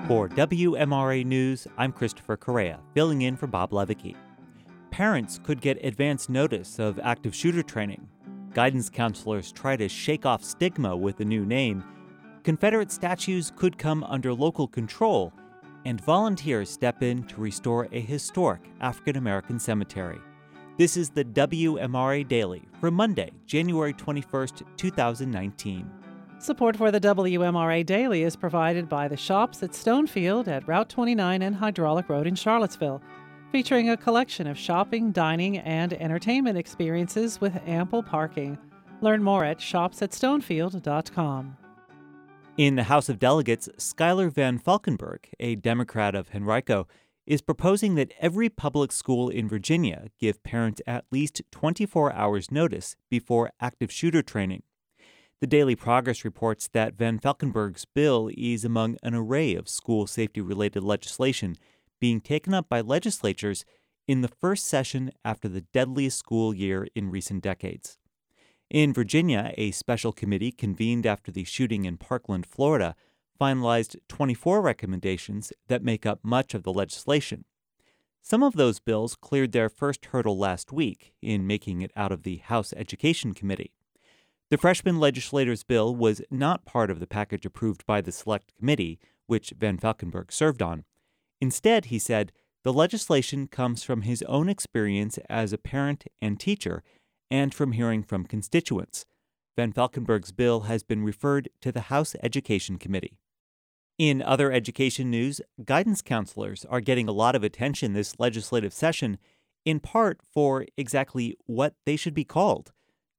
For WMRA News, I'm Christopher Correa, filling in for Bob Levicki. Parents could get advance notice of active shooter training. Guidance counselors try to shake off stigma with the new name. Confederate statues could come under local control, and volunteers step in to restore a historic African American cemetery. This is the WMRA Daily for Monday, January 21st, 2019. Support for the WMRA Daily is provided by the Shops at Stonefield at Route 29 and Hydraulic Road in Charlottesville, featuring a collection of shopping, dining, and entertainment experiences with ample parking. Learn more at shopsatstonefield.com. In the House of Delegates, Schuyler Van Valkenburg, a Democrat of Henrico, is proposing that every public school in Virginia give parents at least 24 hours notice before active shooter training. The Daily Progress reports that Van Valkenburg's bill is among an array of school safety-related legislation being taken up by legislatures in the first session after the deadliest school year in recent decades. In Virginia, a special committee convened after the shooting in Parkland, Florida, finalized 24 recommendations that make up much of the legislation. Some of those bills cleared their first hurdle last week in making it out of the House Education Committee. The freshman legislator's bill was not part of the package approved by the Select Committee, which Van Valkenburg served on. Instead, he said, the legislation comes from his own experience as a parent and teacher and from hearing from constituents. Van Valkenburg's bill has been referred to the House Education Committee. In other education news, guidance counselors are getting a lot of attention this legislative session, in part for exactly what they should be called.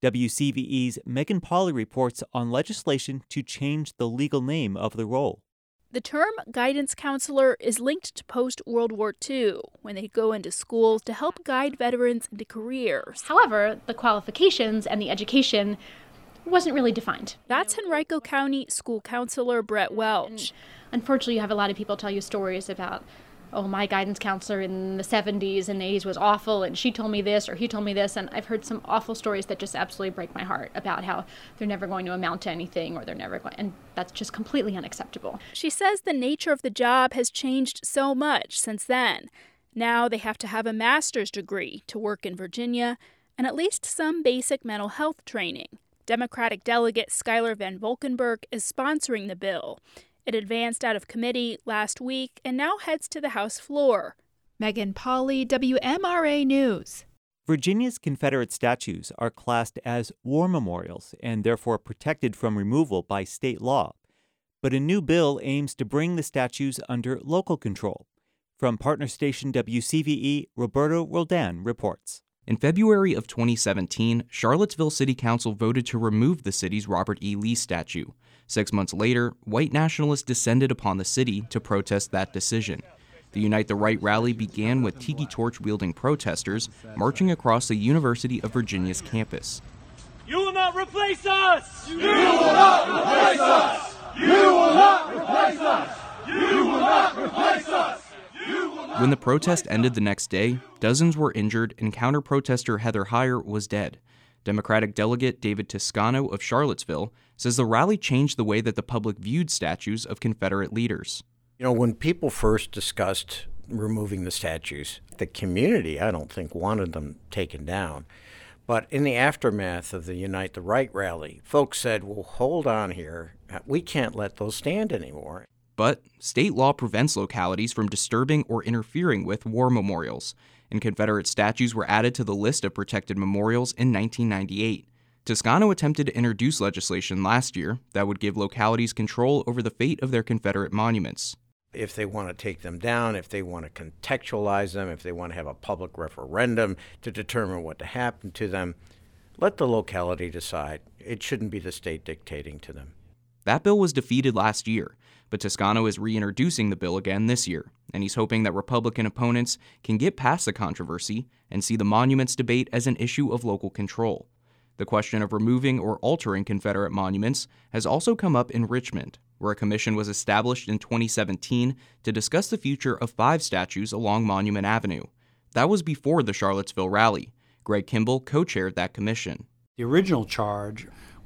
WCVE's Megan Pauley reports on legislation to change the legal name of the role. The term guidance counselor is linked to post-World War II, when they go into schools to help guide veterans into careers. However, the qualifications and the education wasn't really defined. That's Henrico County School Counselor Brett Welch. And unfortunately, you have a lot of people tell you stories about, my guidance counselor in the 70s and 80s was awful, and she told me this or he told me this, and I've heard some awful stories that just absolutely break my heart about how they're never going to amount to anything, or they're never going, and that's just completely unacceptable. She says the nature of the job has changed so much since then. Now they have to have a master's degree to work in Virginia and at least some basic mental health training. Democratic delegate Schuyler Van Valkenburg is sponsoring the bill. It advanced out of committee last week and now heads to the House floor. Megan Pauley, WMRA News. Virginia's Confederate statues are classed as war memorials and therefore protected from removal by state law. But a new bill aims to bring the statues under local control. From partner station WCVE, Roberto Roldan reports. In February of 2017, Charlottesville City Council voted to remove the city's Robert E. Lee statue. 6 months later, white nationalists descended upon the city to protest that decision. The Unite the Right rally began with tiki torch-wielding protesters marching across the University of Virginia's campus. You will not replace us! You will not replace us! You will not replace us! You will not replace us! When the protest ended the next day, dozens were injured and counter-protester Heather Heyer was dead. Democratic delegate David Toscano of Charlottesville says the rally changed the way that the public viewed statues of Confederate leaders. When people first discussed removing the statues, the community, I don't think, wanted them taken down. But in the aftermath of the Unite the Right rally, folks said, well, hold on here. We can't let those stand anymore. But state law prevents localities from disturbing or interfering with war memorials, and Confederate statues were added to the list of protected memorials in 1998. Toscano attempted to introduce legislation last year that would give localities control over the fate of their Confederate monuments. If they want to take them down, if they want to contextualize them, if they want to have a public referendum to determine what to happen to them, let the locality decide. It shouldn't be the state dictating to them. That bill was defeated last year, but Toscano is reintroducing the bill again this year, and he's hoping that Republican opponents can get past the controversy and see the monuments debate as an issue of local control. The question of removing or altering Confederate monuments has also come up in Richmond, where a commission was established in 2017 to discuss the future of 5 statues along Monument Avenue. That was before the Charlottesville rally. Greg Kimball co-chaired that commission. The original charge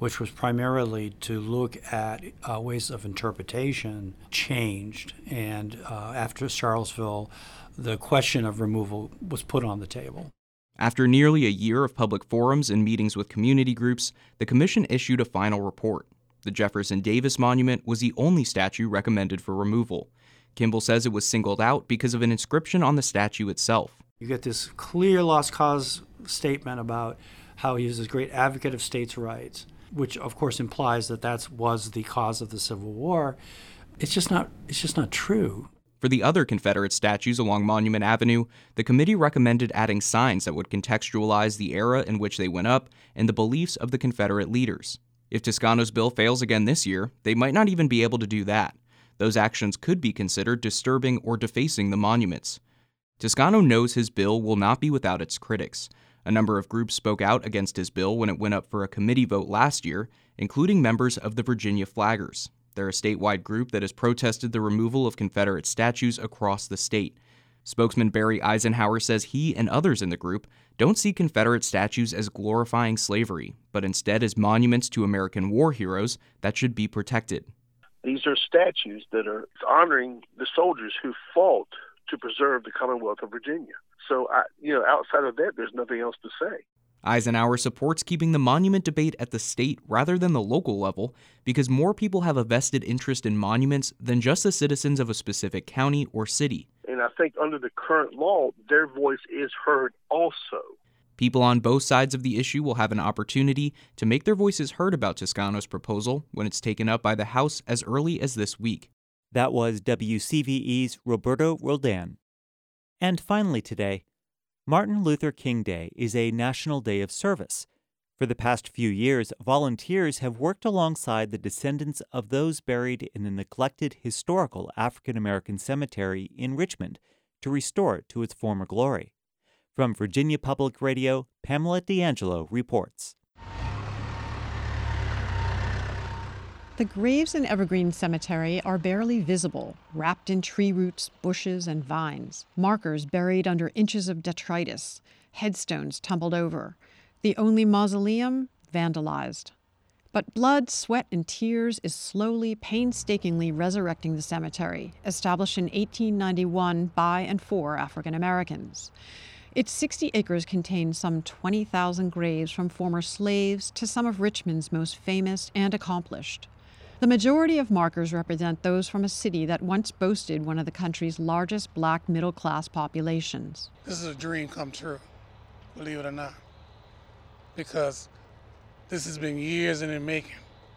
which was primarily to look at ways of interpretation, changed. And after Charlottesville, the question of removal was put on the table. After nearly a year of public forums and meetings with community groups, the commission issued a final report. The Jefferson Davis Monument was the only statue recommended for removal. Kimball says it was singled out because of an inscription on the statue itself. You get this clear lost cause statement about how he was a great advocate of states' rights, which of course implies that was the cause of the Civil War. It's just not true. For the other Confederate statues along Monument Avenue, the committee recommended adding signs that would contextualize the era in which they went up and the beliefs of the Confederate leaders. If Toscano's bill fails again this year, they might not even be able to do that. Those actions could be considered disturbing or defacing the monuments. Toscano knows his bill will not be without its critics. A number of groups spoke out against his bill when it went up for a committee vote last year, including members of the Virginia Flaggers. They're a statewide group that has protested the removal of Confederate statues across the state. Spokesman Barry Eisenhower says he and others in the group don't see Confederate statues as glorifying slavery, but instead as monuments to American war heroes that should be protected. These are statues that are honoring the soldiers who fought to preserve the Commonwealth of Virginia. So, outside of that, there's nothing else to say. Eisenhower supports keeping the monument debate at the state rather than the local level because more people have a vested interest in monuments than just the citizens of a specific county or city. And I think under the current law, their voice is heard also. People on both sides of the issue will have an opportunity to make their voices heard about Toscano's proposal when it's taken up by the House as early as this week. That was WCVE's Roberto Roldan. And finally today, Martin Luther King Day is a national day of service. For the past few years, volunteers have worked alongside the descendants of those buried in a neglected historical African American cemetery in Richmond to restore it to its former glory. From Virginia Public Radio, Pamela D'Angelo reports. The graves in Evergreen Cemetery are barely visible, wrapped in tree roots, bushes, and vines. Markers buried under inches of detritus, headstones tumbled over. The only mausoleum vandalized. But blood, sweat, and tears is slowly, painstakingly resurrecting the cemetery, established in 1891 by and for African Americans. Its 60 acres contain some 20,000 graves from former slaves to some of Richmond's most famous and accomplished. The majority of markers represent those from a city that once boasted one of the country's largest black middle-class populations. This is a dream come true, believe it or not, because this has been years in the making.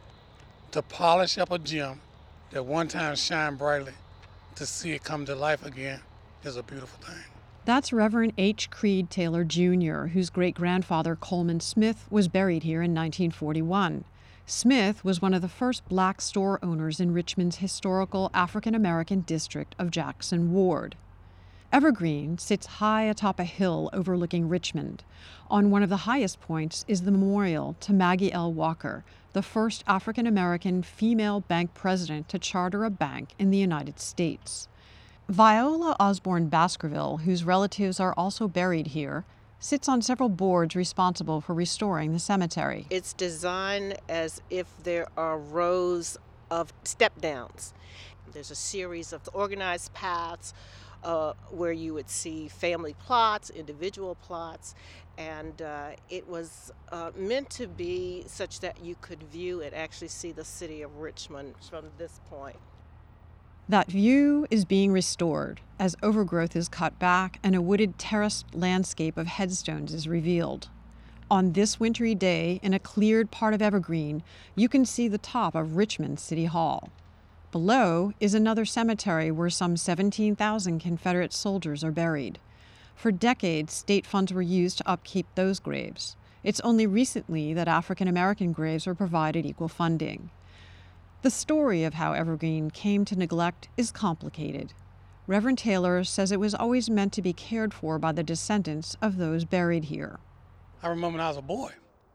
To polish up a gem that one time shined brightly, to see it come to life again is a beautiful thing. That's Reverend H. Creed Taylor, Jr., whose great-grandfather Coleman Smith was buried here in 1941. Smith was one of the first black store owners in Richmond's historical African-American district of Jackson Ward. Evergreen sits high atop a hill overlooking Richmond. On one of the highest points is the memorial to Maggie L. Walker, the first African-American female bank president to charter a bank in the United States. Viola Osborne Baskerville, whose relatives are also buried here, sits on several boards responsible for restoring the cemetery. It's designed as if there are rows of step downs. There's a series of organized paths where you would see family plots, individual plots, and it was meant to be such that you could view and actually see the city of Richmond from this point. That view is being restored as overgrowth is cut back and a wooded terraced landscape of headstones is revealed. On this wintry day, in a cleared part of Evergreen, you can see the top of Richmond City Hall. Below is another cemetery where some 17,000 Confederate soldiers are buried. For decades, state funds were used to upkeep those graves. It's only recently that African American graves were provided equal funding. The story of how Evergreen came to neglect is complicated. Reverend Taylor says it was always meant to be cared for by the descendants of those buried here. I remember when I was a boy,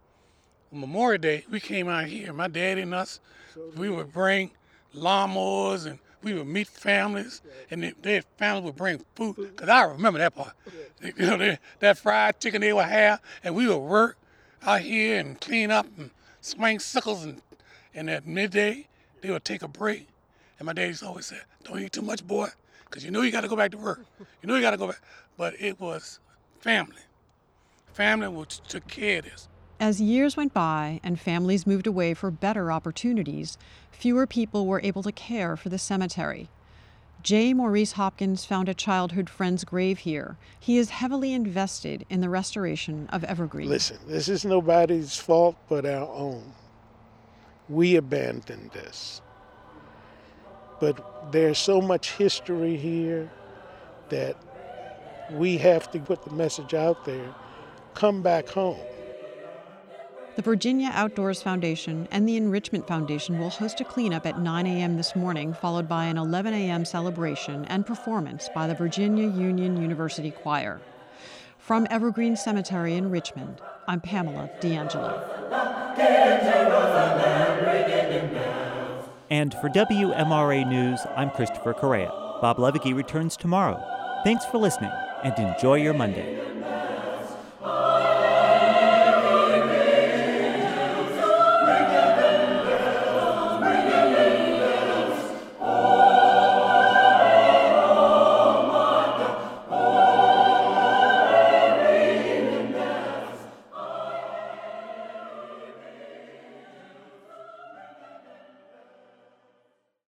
on Memorial Day, we came out here, my daddy and us, we would bring lawnmowers and we would meet families, and their families would bring food, because I remember that part. You know, that fried chicken they would have, and we would work out here and clean up and swing sickles, and at midday, they would take a break. And my dad used to always say, don't eat too much, boy, because you know you got to go back to work. You know you got to go back. But it was family. Family which took care of this. As years went by and families moved away for better opportunities, fewer people were able to care for the cemetery. J. Maurice Hopkins found a childhood friend's grave here. He is heavily invested in the restoration of Evergreen. Listen, this is nobody's fault but our own. We abandoned this. But there's so much history here that we have to put the message out there, come back home. The Virginia Outdoors Foundation and the Enrichment Foundation will host a cleanup at 9 a.m. this morning, followed by an 11 a.m. celebration and performance by the Virginia Union University Choir. From Evergreen Cemetery in Richmond, I'm Pamela D'Angelo. And for WMRA News, I'm Christopher Correa. Bob Levicki returns tomorrow. Thanks for listening, and enjoy your Monday.